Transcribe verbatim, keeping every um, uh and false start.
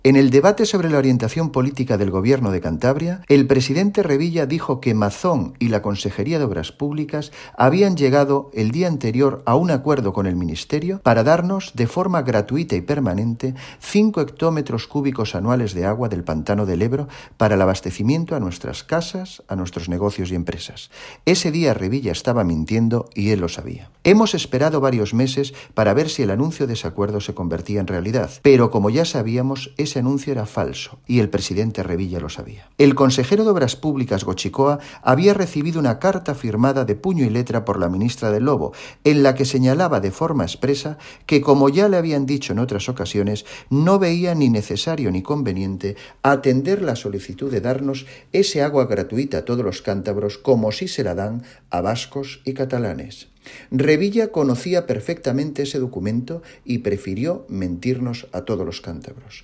En el debate sobre la orientación política del Gobierno de Cantabria, el presidente Revilla dijo que Mazón y la Consejería de Obras Públicas habían llegado el día anterior a un acuerdo con el Ministerio para darnos, de forma gratuita y permanente, cinco hectómetros cúbicos anuales de agua del pantano del Ebro para el abastecimiento a nuestras casas, a nuestros negocios y empresas. Ese día Revilla estaba mintiendo y él lo sabía. Hemos esperado varios meses para ver si el anuncio de ese acuerdo se convertía en realidad, pero como ya sabíamos, ese anuncio era falso y el presidente Revilla lo sabía. El consejero de Obras Públicas, Goicoechea, había recibido una carta firmada de puño y letra por la ministra del Lobo, en la que señalaba de forma expresa que, como ya le habían dicho en otras ocasiones, no veía ni necesario ni conveniente atender la solicitud de darnos ese agua gratuita a todos los cántabros como si se la dan a vascos y catalanes. Revilla conocía perfectamente ese documento y prefirió mentirnos a todos los cántabros.